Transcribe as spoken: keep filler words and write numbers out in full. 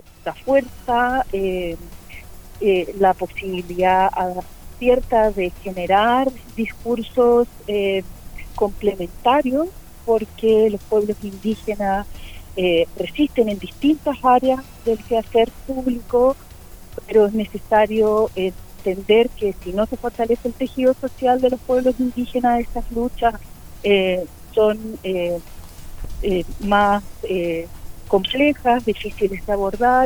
la fuerza, eh, eh, la posibilidad cierta de generar discursos eh, complementarios, porque los pueblos indígenas eh, resisten en distintas áreas del quehacer público, pero es necesario entender que si no se fortalece el tejido social de los pueblos indígenas, estas luchas eh, son eh, eh, más eh, complejas, difíciles de abordar